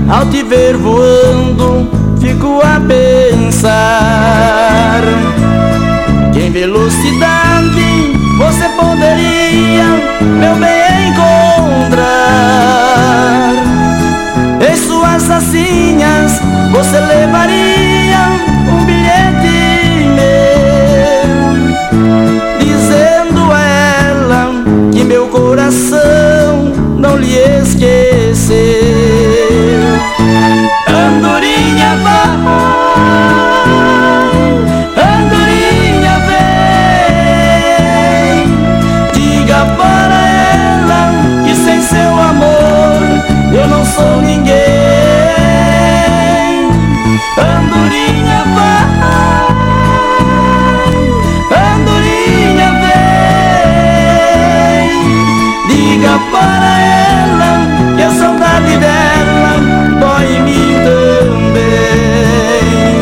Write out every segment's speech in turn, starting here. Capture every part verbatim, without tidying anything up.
ao te ver voando, fico a pensar que em velocidade você poderia, meu bem, encontrar. Em suas assinhas você levaria um bilhete meu, dizendo a ela que meu coração não lhe esqueceu. Andorinha vai, andorinha vem, diga para ela que sem seu amor eu não sou ninguém. Andorinha vai, andorinha vem, diga para ela que a saudade dela dói em mim também.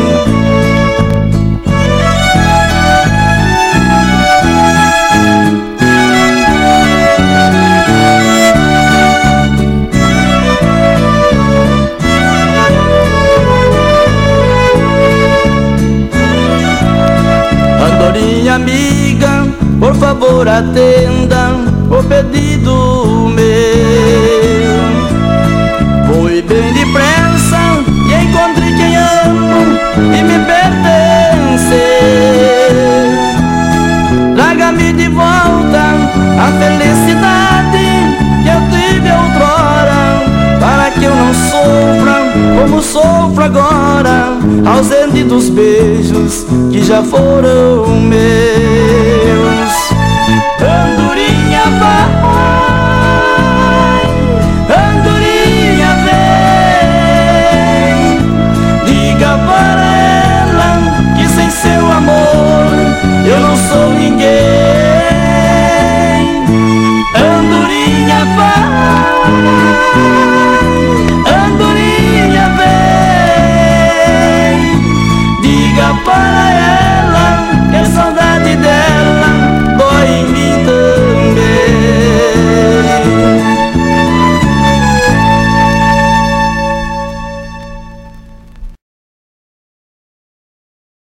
Andorinha amiga, por favor atenda o pedido meu. Fui bem depressa e encontrei quem amo e me pertence. Traga-me de volta a felicidade que eu tive outrora, para que eu não sofra como sofro agora, ausente dos beijos que já foram meus.